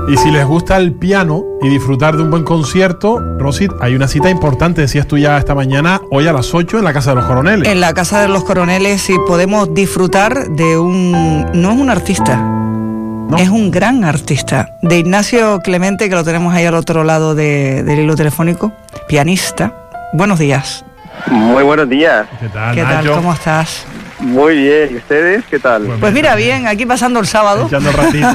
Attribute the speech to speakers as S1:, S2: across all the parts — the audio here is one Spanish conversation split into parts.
S1: Y si les gusta el piano y disfrutar de un buen concierto, Rosy, hay una cita importante, decías tú ya esta mañana, hoy a las 8 en la Casa de los Coroneles.
S2: En la Casa de los Coroneles sí podemos disfrutar de no es un artista, ¿no? Es un gran artista, de Ignacio Clemente, que lo tenemos ahí al otro lado del hilo telefónico, pianista. Buenos días.
S3: Muy buenos días.
S1: ¿Qué tal,
S2: ¿Qué
S1: Nacho?
S2: tal? ¿Cómo estás?
S3: Muy bien, ¿y ustedes qué tal?
S2: Pues mira, bien, aquí pasando el sábado.
S1: Echando ratito.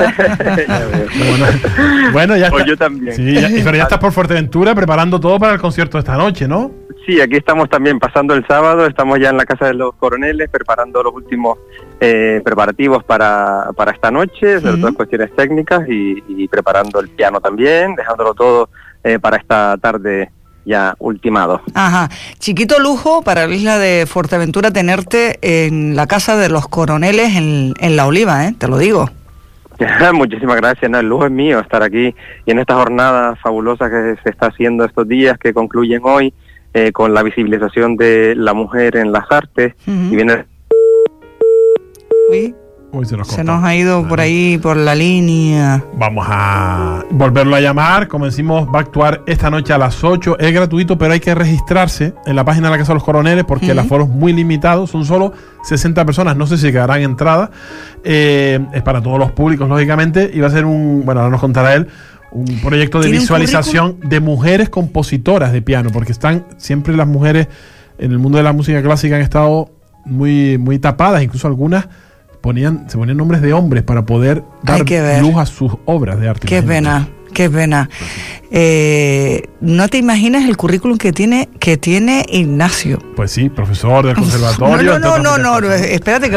S1: Bueno, ya
S3: Pues
S1: está.
S3: yo también.
S1: Sí, pero ya estás por Fuerteventura preparando todo para el concierto de esta noche, ¿no?
S3: Sí, aquí estamos también pasando el sábado, estamos ya en la Casa de los Coroneles preparando los últimos preparativos para esta noche, sobre todo cuestiones técnicas y preparando el piano también, dejándolo todo para esta tarde ya ultimado.
S2: Ajá, chiquito lujo para la isla de Fuerteventura tenerte en la Casa de los Coroneles en La Oliva, te lo digo.
S3: Muchísimas gracias, el lujo es mío estar aquí y en esta jornada fabulosa que se está haciendo estos días que concluyen hoy con la visibilización de la mujer en las artes y viene...
S2: Uy, se nos ha ido por ahí, por la línea.
S1: Vamos a volverlo a llamar. Como decimos, va a actuar esta noche a las 8. Es gratuito, pero hay que registrarse en la página de la Casa de los Coroneles porque el aforo es muy limitado. Son solo 60 personas. No sé si quedarán entradas. Es para todos los públicos, lógicamente. Y va a ser bueno, ahora nos contará él, un proyecto de visualización de mujeres compositoras de piano. Porque están siempre las mujeres en el mundo de la música clásica han estado muy, muy tapadas. Incluso algunas se ponían nombres de hombres para poder dar luz a sus obras de arte.
S2: Qué pena, qué pena. No te imaginas el currículum que tiene Ignacio.
S1: Pues sí, profesor del conservatorio.
S2: No, espérate que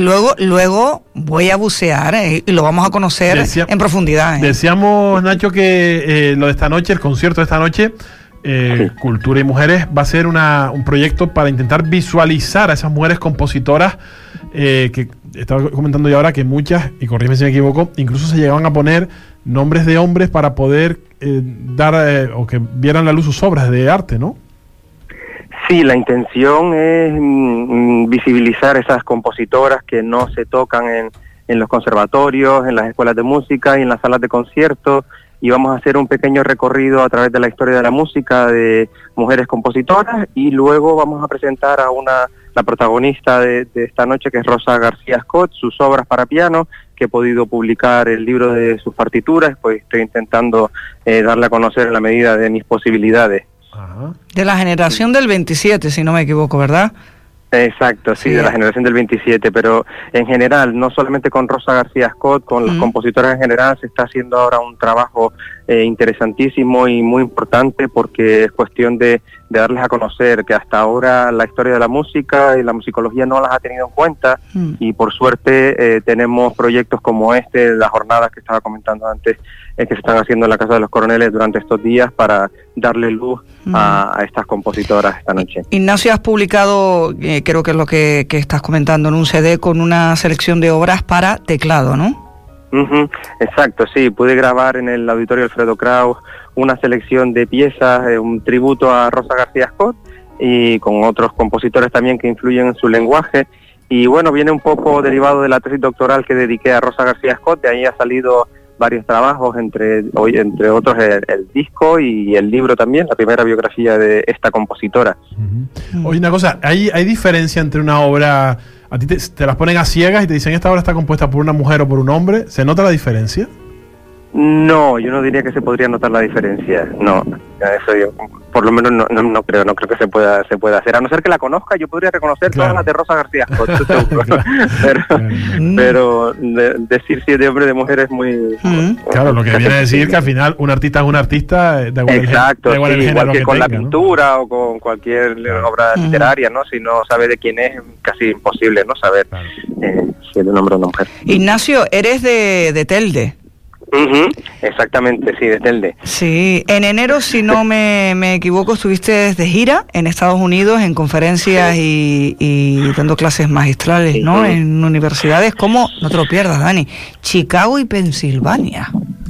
S2: luego voy a bucear y lo vamos a conocer en profundidad.
S1: Decíamos, Nacho, que lo de esta noche, el concierto de esta noche, Cultura y Mujeres, va a ser un proyecto para intentar visualizar a esas mujeres compositoras que estaba comentando yo ahora que muchas, y corrígeme si me equivoco, incluso se llegaban a poner nombres de hombres para poder dar o que vieran la luz sus obras de arte, ¿no?
S3: Sí, la intención es visibilizar esas compositoras que no se tocan en los conservatorios, en las escuelas de música y en las salas de conciertos, y vamos a hacer un pequeño recorrido a través de la historia de la música de mujeres compositoras y luego vamos a presentar a la protagonista de esta noche, que es Rosa García Scott, sus obras para piano, que he podido publicar el libro de sus partituras, pues estoy intentando darle a conocer en la medida de mis posibilidades.
S1: Ajá.
S2: De la generación del 27, si no me equivoco, ¿verdad?
S3: Exacto, sí, de la generación del 27, pero en general, no solamente con Rosa García Scott, con las compositoras en general, se está haciendo ahora un trabajo interesantísimo y muy importante porque es cuestión de darles a conocer que hasta ahora la historia de la música y la musicología no las ha tenido en cuenta y por suerte tenemos proyectos como las jornadas que estaba comentando antes que se están haciendo en la Casa de los Coroneles durante estos días para darle luz a estas compositoras esta noche.
S2: Ignacio, has publicado, creo que es lo que estás comentando, en un CD con una selección de obras para teclado, ¿no?
S3: Exacto, sí, pude grabar en el Auditorio Alfredo Kraus una selección de piezas, un tributo a Rosa García Scott y con otros compositores también que influyen en su lenguaje y bueno, viene un poco derivado de la tesis doctoral que dediqué a Rosa García Scott, de ahí ha salido varios trabajos, entre otros el disco y el libro también, la primera biografía de esta compositora.
S1: Oye, una cosa, ¿hay diferencia entre una obra, a ti te las ponen a ciegas y te dicen esta obra está compuesta por una mujer o por un hombre? ¿Se nota la diferencia?
S3: No, yo no diría que se podría notar la diferencia, no, eso yo por lo menos no creo que se pueda hacer, a no ser que la conozca, yo podría reconocer todas las de Rosa García Scott, pero decir si es de hombre o de mujer es muy...
S1: Claro, lo que viene a decir que al final un artista es un artista, da igual
S3: exacto, igual que con
S1: tenga,
S3: la pintura, ¿no? O con cualquier obra literaria, ¿no? Si no sabe de quién es casi imposible, ¿no? Saber si es de un hombre o una mujer.
S2: Ignacio, eres de Telde.
S3: Exactamente, sí, de Telde.
S2: Sí, en enero, si no me equivoco, estuviste de gira en Estados Unidos en conferencias y dando clases magistrales, ¿no? En universidades como, no te lo pierdas, Dani, Chicago y Pensilvania.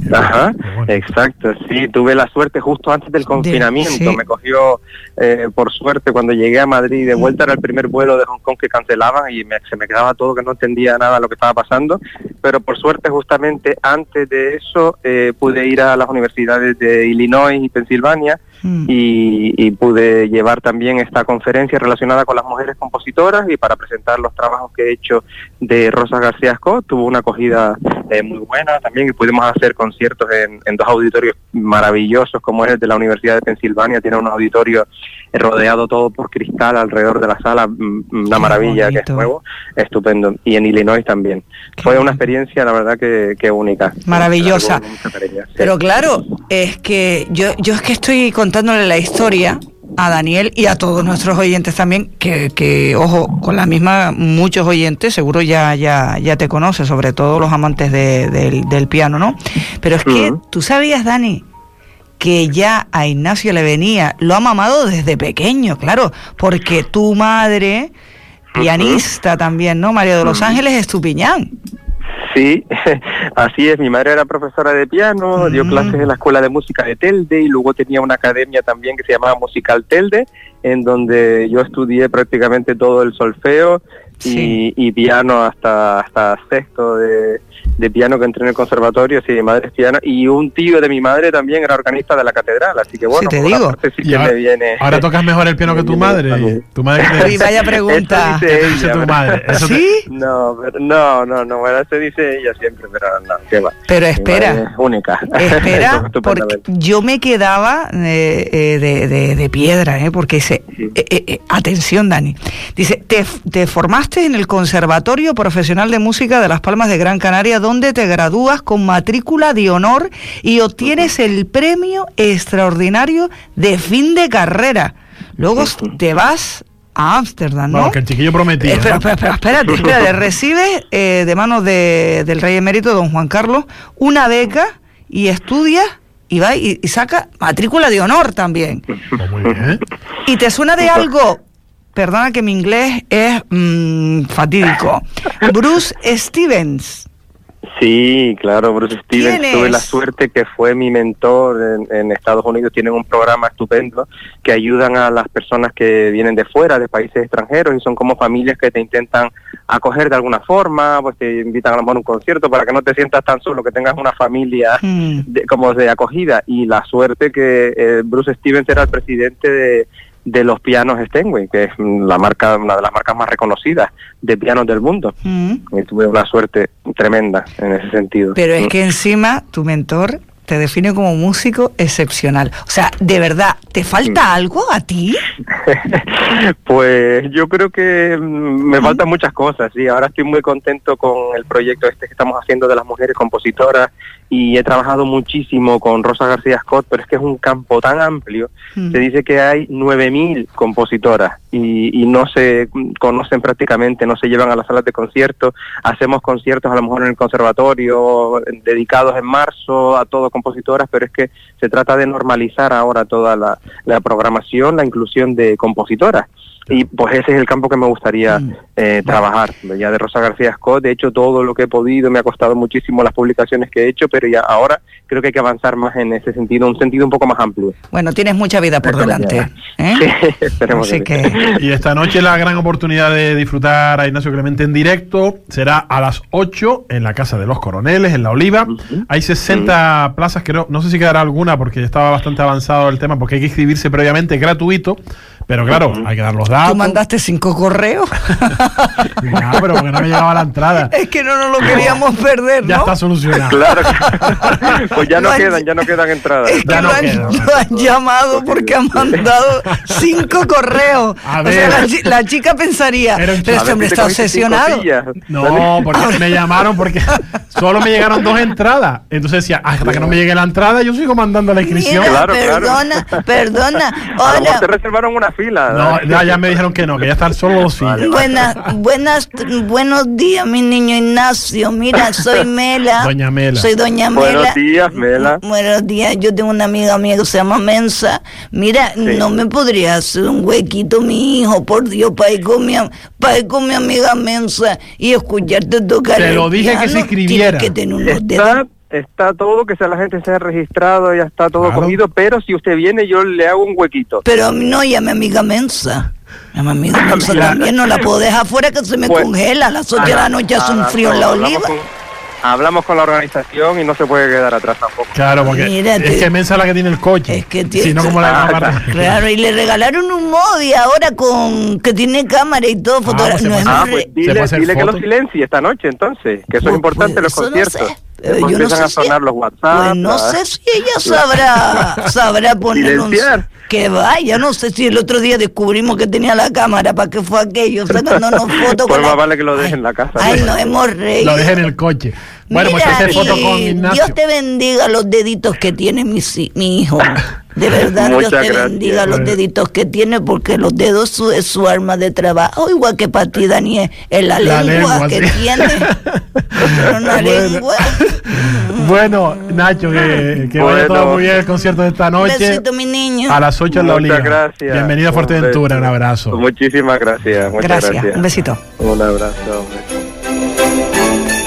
S3: Ajá, exacto, sí, tuve la suerte justo antes del confinamiento, sí. Me cogió por suerte cuando llegué a Madrid, de vuelta era el primer vuelo de Hong Kong que cancelaban y se me quedaba todo, que no entendía nada de lo que estaba pasando, pero por suerte justamente antes de eso pude ir a las universidades de Illinois y Pensilvania y pude llevar también esta conferencia relacionada con las mujeres compositoras y para presentar los trabajos que he hecho de Rosa García Scott. Tuvo una acogida muy buena también y pudimos hacer conciertos en dos auditorios maravillosos como es el de la Universidad de Pensilvania. Tiene un auditorio rodeado todo por cristal alrededor de la sala, una maravilla, bonito. Que es nuevo, estupendo. Y en Illinois también. Fue una experiencia, la verdad, que única.
S2: Maravillosa. Pero claro, es que yo es que estoy contándole la historia a Daniel y a todos nuestros oyentes también, que ojo, con la misma, muchos oyentes seguro ya te conoces, sobre todo los amantes del piano, ¿no? Pero es que tú sabías, Dani, que ya a Ignacio le venía, lo ha mamado desde pequeño, claro, porque tu madre, pianista también, ¿no? María de los Ángeles Estupiñán.
S3: Sí, así es, mi madre era profesora de piano, dio clases en la Escuela de Música de Telde y luego tenía una academia también que se llamaba Musical Telde, en donde yo estudié prácticamente todo el solfeo y piano hasta sexto de piano que entré en el conservatorio. Sí, mi madre es piano y un tío de mi madre también era organista de la catedral, así que bueno,
S2: sí, te digo.
S3: Sí que me viene.
S1: Ahora tocas mejor el piano que tu madre. Tu madre que te
S2: dice. Vaya pregunta.
S3: ¿Qué
S1: te dice tu madre?
S2: ¿Sí?
S3: No, bueno, eso dice ella siempre, pero no, qué va.
S2: Pero espera.
S3: Es única.
S2: Espera, porque yo me quedaba de piedra, porque dice, atención, Dani, dice, te formaste en el Conservatorio Profesional de Música de Las Palmas de Gran Canaria, donde te gradúas con matrícula de honor y obtienes el premio extraordinario de fin de carrera. Luego te vas a Ámsterdam, ¿no?
S1: Bueno, que el chiquillo prometía.
S2: Pero espérate, recibes de manos del rey emérito, don Juan Carlos, una beca y estudias y va y saca matrícula de honor también.
S1: Muy bien.
S2: ¿Y te suena de algo? Perdona que mi inglés es fatídico. Bruce Stevens.
S3: Sí, claro, Bruce Stevens. Tuve la suerte que fue mi mentor en Estados Unidos. Tienen un programa estupendo que ayudan a las personas que vienen de fuera, de países extranjeros, y son como familias que te intentan acoger de alguna forma, pues te invitan a lo mejor a un concierto para que no te sientas tan solo, que tengas una familia como de acogida. Y la suerte que Bruce Stevens era el presidente de los pianos Steinway, que es una de las marcas más reconocidas de pianos del mundo. Y tuve una suerte tremenda en ese sentido.
S2: Pero es que encima tu mentor te define como músico excepcional. O sea, ¿de verdad te falta algo a ti?
S3: Pues yo creo que me faltan muchas cosas, sí. Ahora estoy muy contento con el proyecto que estamos haciendo de las mujeres compositoras y he trabajado muchísimo con Rosa García Scott, pero es que es un campo tan amplio. Se dice que hay 9.000 compositoras y no se conocen prácticamente, no se llevan a las salas de concierto. Hacemos conciertos a lo mejor en el conservatorio dedicados en marzo a todo compositoras, pero es que se trata de normalizar ahora toda la programación, la inclusión de compositoras. Y pues ese es el campo que me gustaría trabajar, ya de Rosa García Scott. De hecho, todo lo que he podido, me ha costado muchísimo las publicaciones que he hecho, pero ya ahora creo que hay que avanzar más en ese sentido, un sentido un poco más amplio.
S2: Bueno, tienes mucha vida por delante, ¿eh?
S3: Sí, esperemos.
S2: Así que...
S1: Y esta noche la gran oportunidad de disfrutar a Ignacio Clemente en directo será a las 8 en la Casa de los Coroneles, en La Oliva. Hay 60 plazas, creo, no sé si quedará alguna porque ya estaba bastante avanzado el tema, porque hay que inscribirse previamente, gratuito. Pero claro, hay que dar los datos.
S2: ¿Tú mandaste 5 correos?
S1: No, pero porque no me llegaba la entrada.
S2: Es que no nos lo queríamos perder, ¿no?
S1: Ya está solucionado.
S3: Claro. Pues ya no quedan entradas.
S2: Es que lo han llamado porque han mandado 5 correos.
S1: A
S2: ver. O sea, la chica pensaría, pero este hombre está obsesionado.
S1: No, porque me llamaron porque solo me llegaron 2 entradas. Entonces decía, hasta que no me llegue la entrada, yo sigo mandando la inscripción.
S2: Mira,
S3: Claro.
S2: Perdona.
S3: A lo mejor te reservaron una fila.
S1: No, ya me dijeron que no, que ya están solo 2 sillas.
S2: Buenos días, mi niño Ignacio. Mira, soy Mela.
S1: Doña Mela.
S2: Soy doña Mela.
S3: Buenos días, Mela.
S2: Buenos días, yo tengo una amiga mía que se llama Mensa. Mira, ¿no me podría hacer un huequito, mi hijo? Por Dios, para ir con mi amiga Mensa y escucharte tocar
S1: Te lo
S2: el
S1: dije
S2: piano.
S1: que se escribiera.
S2: Tienes que tener unos dedos.
S3: está todo, que sea la gente se ha registrado, ya está todo comido, pero si usted viene yo le hago un huequito.
S2: Pero no, ya mi amiga Mensa. Ya mi amiga Mensa también no la puedo dejar fuera que se me congela. A las 8 de la noche hace un frío en la Oliva.
S3: Hablamos con la organización y no se puede quedar atrás tampoco.
S1: Claro, porque es que Mensa es la que tiene el coche.
S2: Es que tiene,
S1: si no, como la
S2: claro, y le regalaron un Modi ahora con que tiene cámara y todo, fotografía.
S3: Pues dile que lo silencie esta noche entonces, que eso es importante en los conciertos.
S2: No sé. Yo no sé
S3: a sonar los WhatsApp.
S2: Pues no sé si ella sabrá poner que vaya, no sé si el otro día descubrimos que tenía la cámara, ¿para qué fue aquello? Sacándonos fotos
S3: pues más vale que lo deje en la casa.
S2: Ay, nos hemos reído.
S1: Lo deje en el coche. Bueno,
S2: mira,
S1: pues hacer foto con Ignacio.
S2: Dios te bendiga los deditos que tiene mi hijo. De verdad, Dios te bendiga los deditos que tiene, porque los dedos es su arma de trabajo, igual que para ti, Daniel, es la lengua que tiene. Una lengua.
S1: Bueno, Nacho, que vaya todo muy bien el concierto de esta noche.
S2: Un besito, mi niño.
S1: A las 8 en la Oliva.
S3: Muchas gracias.
S1: Bienvenido a Fuerteventura, un abrazo.
S3: Muchísimas gracias. Muchas gracias.
S2: Un besito.
S3: Un abrazo.